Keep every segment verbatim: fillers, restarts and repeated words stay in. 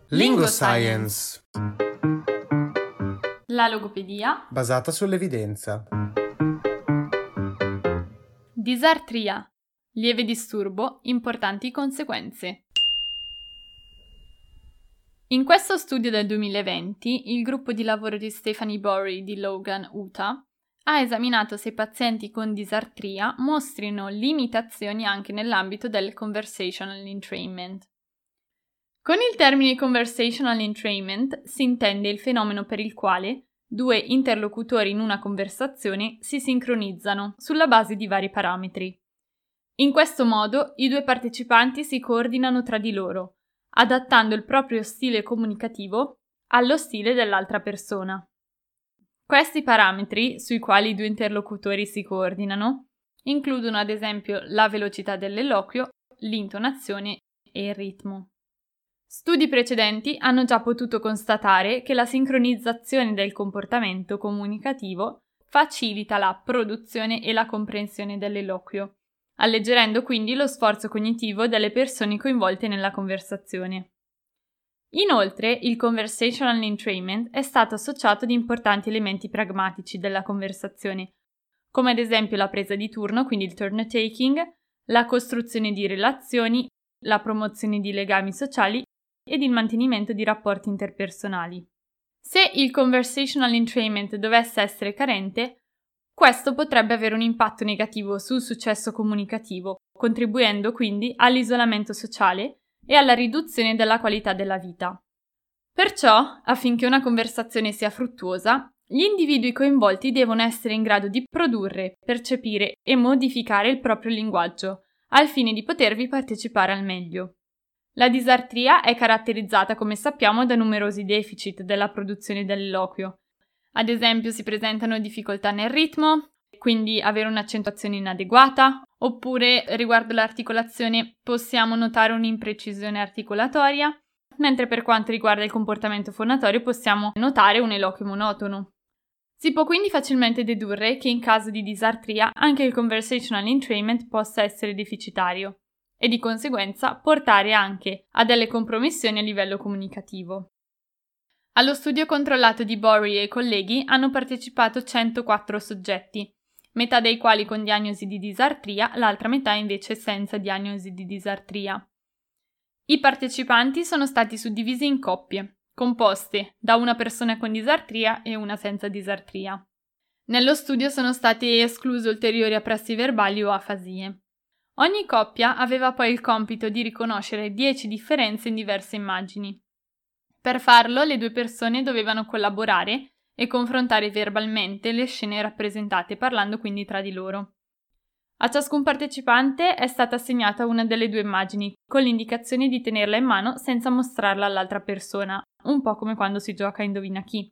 Lingoscience. La logopedia Basata sull'evidenza. Disartria. Lieve disturbo, importanti conseguenze. In questo studio del duemilaventi, il gruppo di lavoro di Stephanie Borey di Logan, Utah, ha esaminato se i pazienti con disartria mostrino limitazioni anche nell'ambito del conversational entrainment. Con il termine conversational entrainment si intende il fenomeno per il quale due interlocutori in una conversazione si sincronizzano sulla base di vari parametri. In questo modo i due partecipanti si coordinano tra di loro, adattando il proprio stile comunicativo allo stile dell'altra persona. Questi parametri, sui quali i due interlocutori si coordinano, includono ad esempio la velocità dell'eloquio, l'intonazione e il ritmo. Studi precedenti hanno già potuto constatare che la sincronizzazione del comportamento comunicativo facilita la produzione e la comprensione dell'eloquio, alleggerendo quindi lo sforzo cognitivo delle persone coinvolte nella conversazione. Inoltre, il conversational entrainment è stato associato ad importanti elementi pragmatici della conversazione, come ad esempio la presa di turno, quindi il turn taking, la costruzione di relazioni, la promozione di legami sociali ed il mantenimento di rapporti interpersonali. Se il conversational entrainment dovesse essere carente, questo potrebbe avere un impatto negativo sul successo comunicativo, contribuendo quindi all'isolamento sociale e alla riduzione della qualità della vita. Perciò, affinché una conversazione sia fruttuosa, gli individui coinvolti devono essere in grado di produrre, percepire e modificare il proprio linguaggio, al fine di potervi partecipare al meglio. La disartria è caratterizzata, come sappiamo, da numerosi deficit della produzione dell'eloquio. Ad esempio, si presentano difficoltà nel ritmo, quindi avere un'accentuazione inadeguata, oppure riguardo l'articolazione possiamo notare un'imprecisione articolatoria, mentre per quanto riguarda il comportamento fonatorio possiamo notare un eloquio monotono. Si può quindi facilmente dedurre che in caso di disartria anche il conversational entrainment possa essere deficitario e di conseguenza portare anche a delle compromissioni a livello comunicativo. Allo studio controllato di Borey e colleghi hanno partecipato centoquattro soggetti, metà dei quali con diagnosi di disartria, l'altra metà invece senza diagnosi di disartria. I partecipanti sono stati suddivisi in coppie, composte da una persona con disartria e una senza disartria. Nello studio sono state escluse ulteriori apressi verbali o afasie. Ogni coppia aveva poi il compito di riconoscere dieci differenze in diverse immagini. Per farlo, le due persone dovevano collaborare e confrontare verbalmente le scene rappresentate, parlando quindi tra di loro. A ciascun partecipante è stata assegnata una delle due immagini, con l'indicazione di tenerla in mano senza mostrarla all'altra persona, un po' come quando si gioca a Indovina chi.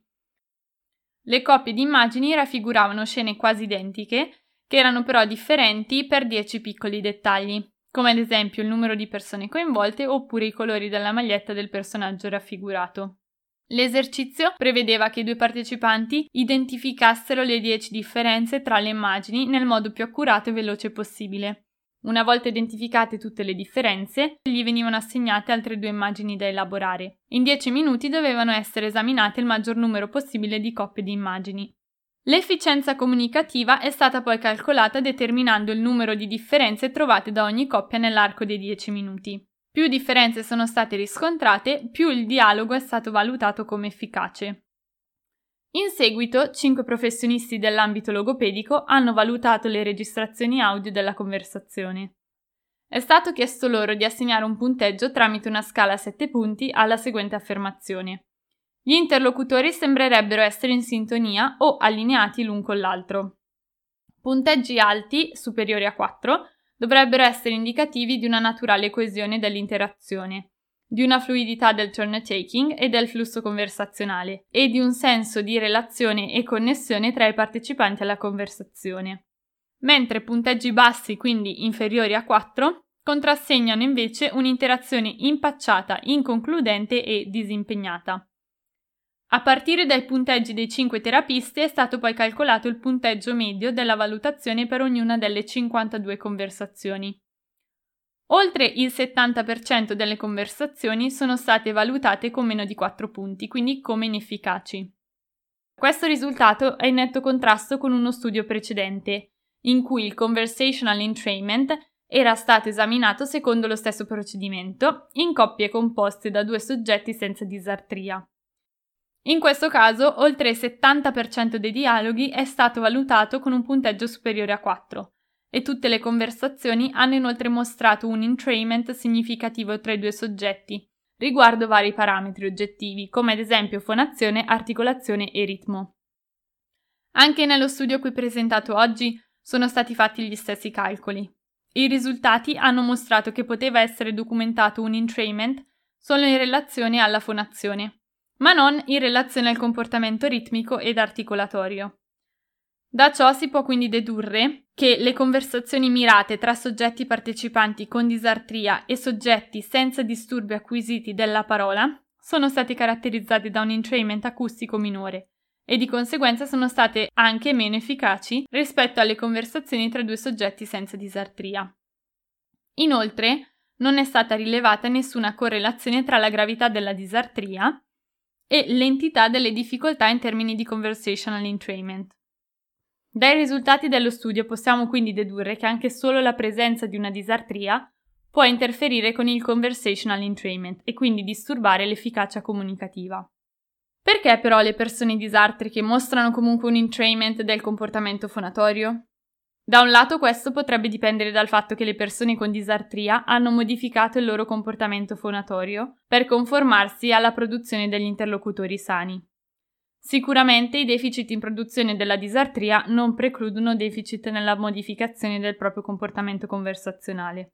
Le coppie di immagini raffiguravano scene quasi identiche, che erano però differenti per dieci piccoli dettagli, come ad esempio il numero di persone coinvolte oppure i colori della maglietta del personaggio raffigurato. L'esercizio prevedeva che i due partecipanti identificassero le dieci differenze tra le immagini nel modo più accurato e veloce possibile. Una volta identificate tutte le differenze, gli venivano assegnate altre due immagini da elaborare. In dieci minuti dovevano essere esaminate il maggior numero possibile di coppie di immagini. L'efficienza comunicativa è stata poi calcolata determinando il numero di differenze trovate da ogni coppia nell'arco dei dieci minuti. Più differenze sono state riscontrate, più il dialogo è stato valutato come efficace. In seguito, cinque professionisti dell'ambito logopedico hanno valutato le registrazioni audio della conversazione. È stato chiesto loro di assegnare un punteggio tramite una scala a sette punti alla seguente affermazione. Gli interlocutori sembrerebbero essere in sintonia o allineati l'un con l'altro. Punteggi alti, superiori a quattro, dovrebbero essere indicativi di una naturale coesione dell'interazione, di una fluidità del turn-taking e del flusso conversazionale, e di un senso di relazione e connessione tra i partecipanti alla conversazione. Mentre punteggi bassi, quindi inferiori a quattro, contrassegnano invece un'interazione impacciata, inconcludente e disimpegnata. A partire dai punteggi dei cinque terapisti è stato poi calcolato il punteggio medio della valutazione per ognuna delle cinquantadue conversazioni. Oltre il settanta per cento delle conversazioni sono state valutate con meno di quattro punti, quindi come inefficaci. Questo risultato è in netto contrasto con uno studio precedente, in cui il conversational entrainment era stato esaminato secondo lo stesso procedimento, in coppie composte da due soggetti senza disartria. In questo caso, oltre il settanta per cento dei dialoghi è stato valutato con un punteggio superiore a quattro, e tutte le conversazioni hanno inoltre mostrato un entrainment significativo tra i due soggetti, riguardo vari parametri oggettivi, come ad esempio fonazione, articolazione e ritmo. Anche nello studio qui presentato oggi sono stati fatti gli stessi calcoli. I risultati hanno mostrato che poteva essere documentato un entrainment solo in relazione alla fonazione, ma non in relazione al comportamento ritmico ed articolatorio. Da ciò si può quindi dedurre che le conversazioni mirate tra soggetti partecipanti con disartria e soggetti senza disturbi acquisiti della parola sono state caratterizzate da un entrainment acustico minore e di conseguenza sono state anche meno efficaci rispetto alle conversazioni tra due soggetti senza disartria. Inoltre, non è stata rilevata nessuna correlazione tra la gravità della disartria e l'entità delle difficoltà in termini di conversational entrainment. Dai risultati dello studio possiamo quindi dedurre che anche solo la presenza di una disartria può interferire con il conversational entrainment e quindi disturbare l'efficacia comunicativa. Perché però le persone disartriche mostrano comunque un entrainment del comportamento fonatorio? Da un lato questo potrebbe dipendere dal fatto che le persone con disartria hanno modificato il loro comportamento fonatorio per conformarsi alla produzione degli interlocutori sani. Sicuramente i deficit in produzione della disartria non precludono deficit nella modificazione del proprio comportamento conversazionale.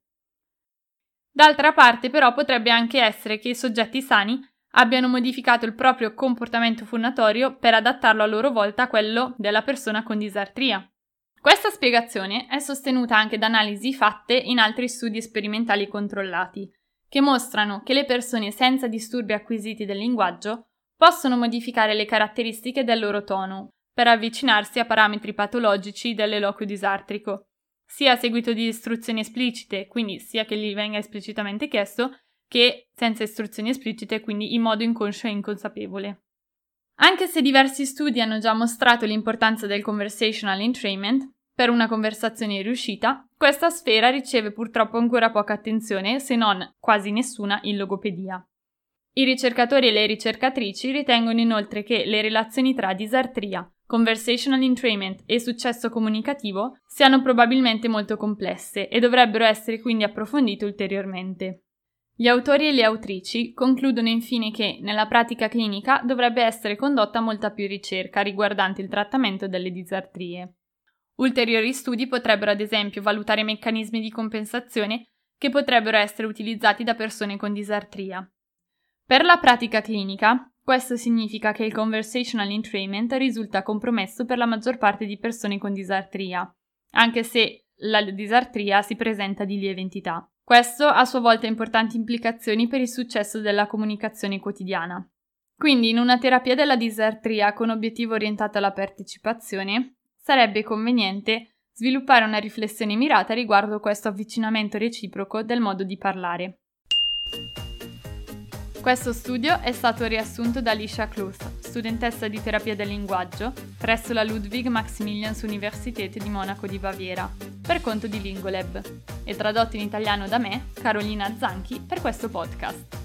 D'altra parte, però, potrebbe anche essere che i soggetti sani abbiano modificato il proprio comportamento fonatorio per adattarlo a loro volta a quello della persona con disartria. Questa spiegazione è sostenuta anche da analisi fatte in altri studi sperimentali controllati, che mostrano che le persone senza disturbi acquisiti del linguaggio possono modificare le caratteristiche del loro tono per avvicinarsi a parametri patologici dell'eloquio disartrico, sia a seguito di istruzioni esplicite, quindi sia che gli venga esplicitamente chiesto, che senza istruzioni esplicite, quindi in modo inconscio e inconsapevole. Anche se diversi studi hanno già mostrato l'importanza del conversational entrainment per una conversazione riuscita, questa sfera riceve purtroppo ancora poca attenzione, se non quasi nessuna, in logopedia. I ricercatori e le ricercatrici ritengono inoltre che le relazioni tra disartria, conversational entrainment e successo comunicativo siano probabilmente molto complesse e dovrebbero essere quindi approfondite ulteriormente. Gli autori e le autrici concludono infine che nella pratica clinica dovrebbe essere condotta molta più ricerca riguardante il trattamento delle disartrie. Ulteriori studi potrebbero ad esempio valutare meccanismi di compensazione che potrebbero essere utilizzati da persone con disartria. Per la pratica clinica, questo significa che il conversational entrainment risulta compromesso per la maggior parte di persone con disartria, anche se la disartria si presenta di lieve entità. Questo ha a sua volta importanti implicazioni per il successo della comunicazione quotidiana. Quindi, in una terapia della disartria con obiettivo orientato alla partecipazione, sarebbe conveniente sviluppare una riflessione mirata riguardo questo avvicinamento reciproco del modo di parlare. Questo studio è stato riassunto da Alicia Kluth, studentessa di terapia del linguaggio presso la Ludwig Maximilians Universität di Monaco di Baviera, per conto di Lingolab, e tradotto in italiano da me, Carolina Zanchi, per questo podcast.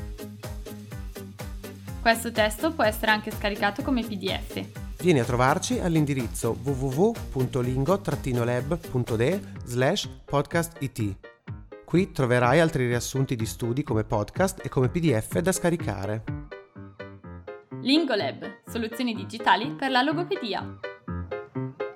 Questo testo può essere anche scaricato come P D F. Vieni a trovarci all'indirizzo w w w punto lingo dash lab punto d e slash podcast it. Qui troverai altri riassunti di studi come podcast e come P D F da scaricare. Lingolab, soluzioni digitali per la logopedia.